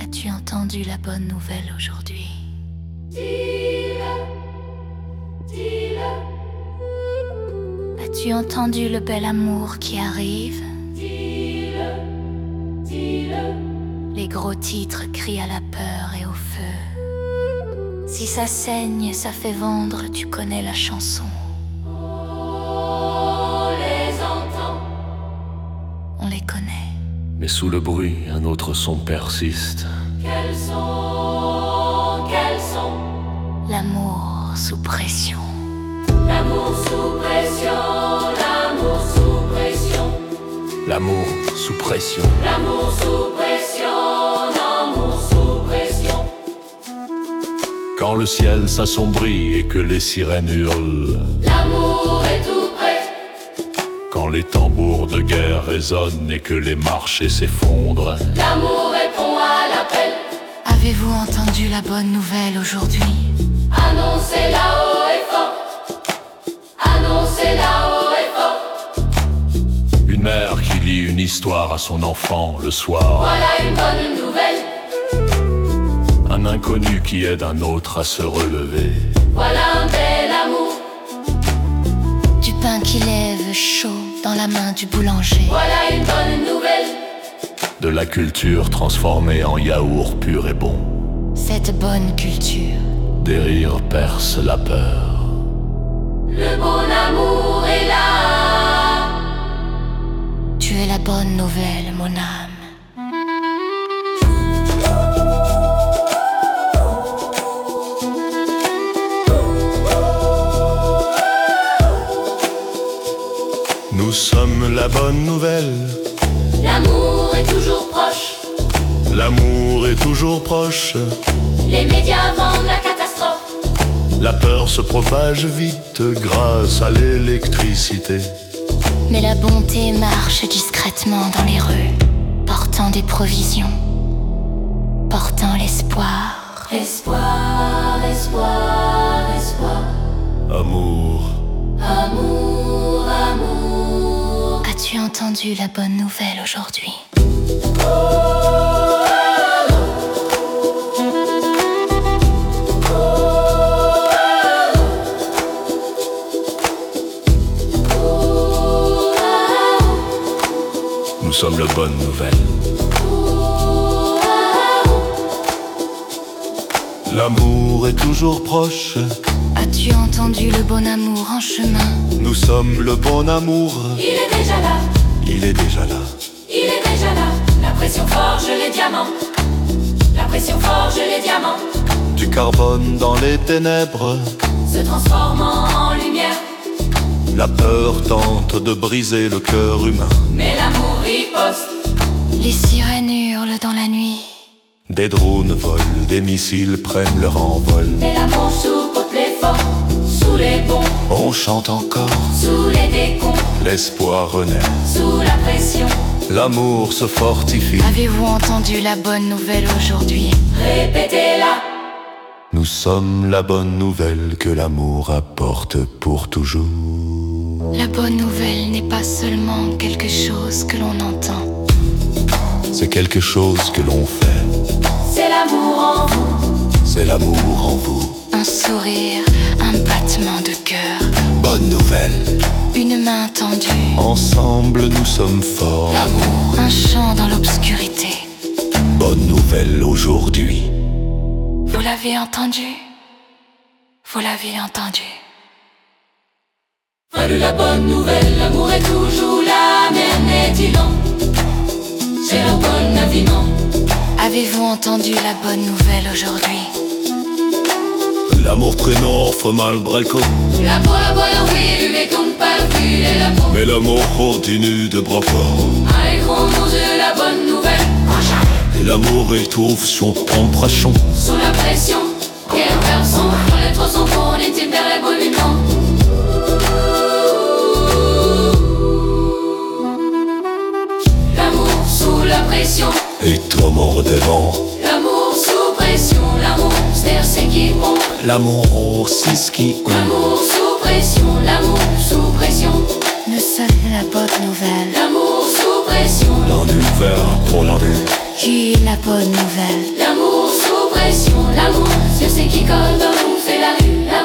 As-tu entendu la bonne nouvelle aujourd'hui? Dis-le, dis-le. As-tu entendu le bel amour qui arrive? Dis-le, dis-le. Les gros titres crient à la peur et au feu. Si ça saigne, ça fait vendre, tu connais la chanson. On les entend. On les connaît. Mais sous le bruit, un autre son persiste. Quels sont, quels sont? L'amour sous pression. L'amour sous pression, l'amour sous pression. L'amour sous pression. L'amour sous pression, l'amour sous pression. Quand le ciel s'assombrit et que les sirènes hurlent. L'amour est tout près. Quand les tambours de guerre résonnent et que les marchés s'effondrent. L'amour répond à l'appel. Avez-vous entendu la bonne nouvelle aujourd'hui? Annoncez-la haut et fort. Annoncez-la haut et fort. Une mère qui lit une histoire à son enfant le soir. Voilà une bonne nouvelle. Un inconnu qui aide un autre à se relever. Voilà un bel amour. Du pain qui lève chaud dans la main du boulanger. Voilà une bonne nouvelle. De la culture transformée en yaourt pur et bon. Cette bonne culture. Des rires percent la peur. Le bon amour est là. Tu es la bonne nouvelle, mon âme. Nous sommes la bonne nouvelle. L'amour est toujours proche. L'amour est toujours proche. Les médias vendent la catastrophe. La peur se propage vite grâce à l'électricité. Mais la bonté marche discrètement dans les rues, portant des provisions, portant l'espoir. Espoir, espoir, espoir. Amour. Amour, amour. As-tu entendu la bonne nouvelle aujourd'hui? Nous sommes la bonne nouvelle. L'amour est toujours proche. As-tu entendu le bon amour en chemin? Nous sommes le bon amour. Il est déjà là. Il est déjà là. Il est déjà là. La pression forge les diamants. La pression forge les diamants. Du carbone dans les ténèbres. Se transformant en lumière. La peur tente de briser le cœur humain. Mais l'amour riposte. Les sirènes hurlent dans la nuit. Des drones volent, des missiles prennent leur envol. Mais l'amour souffle les forts. Sous les ponts. On chante encore, Sous les décombres. l'espoir renaît. Sous la pression. L'amour se fortifie. Avez-vous entendu la bonne nouvelle aujourd'hui? Répétez-la. Nous sommes la bonne nouvelle que l'amour apporte pour toujours. La bonne nouvelle n'est pas seulement quelque chose que l'on entend. C'est quelque chose que l'on fait. C'est l'amour en vous. C'est l'amour en vous. Un sourire, un battement de cœur, Bonne nouvelle. une main tendue, Ensemble nous sommes forts. un chant dans l'obscurité. Bonne nouvelle aujourd'hui. Vous l'avez entendu? Vous l'avez entendu? Voilà la bonne nouvelle. L'amour est toujours là. Même n'est-il long. C'est le bon avenant. Avez-vous entendu la bonne nouvelle aujourd'hui? L'amour triomphe malgré le coup. La bonne envie, lui tourne pas le fil et la peau. Mais l'amour continue de bras forts. Allons-nous de la bonne nouvelle. Et l'amour étouffe son compression. Sous la pression, quelle personne, les trois sont pour n'est-il vers les brûlements. L'amour sous la pression. Et toi mort des vents. L'amour sous pression. L'amour, c'est qui pompe. L'amour c'est ce qui L'amour sous pression. L'amour sous pression. Nous sommes la bonne nouvelle. L'amour sous pression. l'enfer pour l'envie. qui est la bonne nouvelle? L'amour sous pression, l'amour sur ce qui colle dans nous fait la rue.